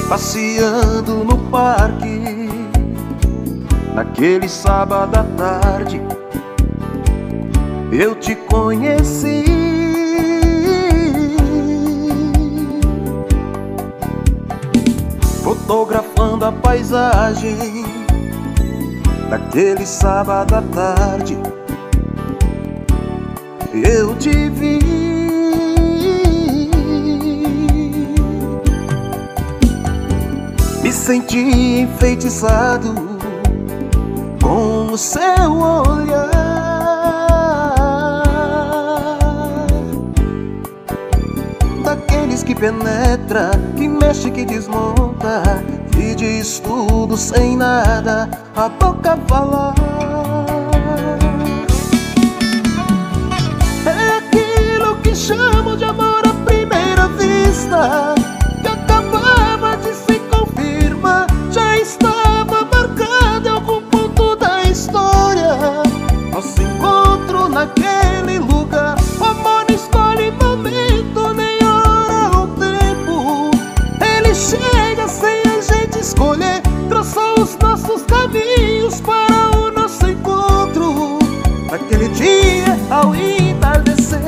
passeando no parque, naquele sábado à tarde, eu te conheci. Fotografando a paisagem daquele sábado à tarde, eu te vi. Me senti enfeitiçado com o seu olhar, daqueles que penetra, que mexe, que desmonta, que diz tudo sem nada a boca falar. É aquilo que chamo de amor à primeira vista, que acabava de se confirmar, já estava marcado em algum ponto da história. Nosso encontro naquele lugar, o amor não escolhe momento, nem hora ou tempo. Ele chega sem a gente escolher, traçou os nossos caminhos para o nosso encontro. Naquele dia, ao entardecer,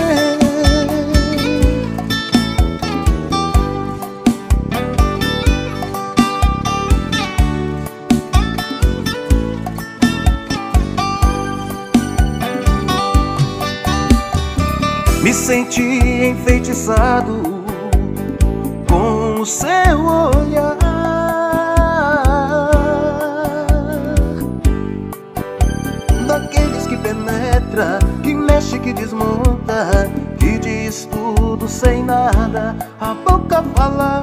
me senti enfeitiçado com o seu olhar, daqueles que penetra, que mexe, que desmonta, que diz tudo sem nada a boca falar.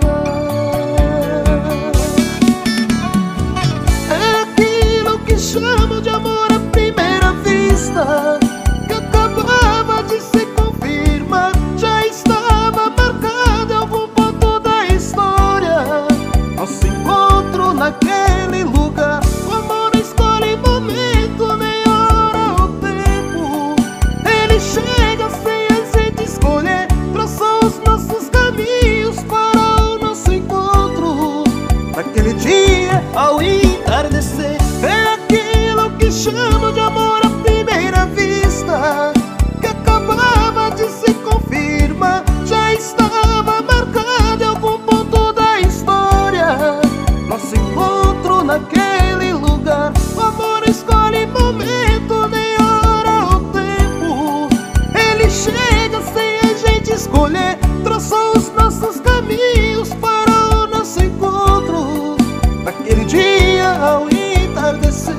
É aquilo que chamo de amor à primeira vista, que acabava de se confirmar, já estava marcado em algum ponto da história. Nosso encontro naquele lugar, o amor não escolhe momento, nem hora ou tempo. Ele chega sem a gente escolher, traçou os nossos caminhos para o nosso encontro. Naquele dia, ao entardecer, é aquilo que chamo de amor à primeira vista, que acabava de se confirmar, já estava marcado em algum ponto da história. Nosso encontro naquele lugar, o amor não escolhe momento, nem hora ou tempo. Ele chega sem a gente escolher, traçou os nossos caminhos para o nosso encontro. Naquele dia, ao entardecer,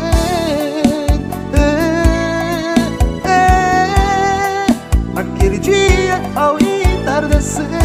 naquele dia, ao entardecer.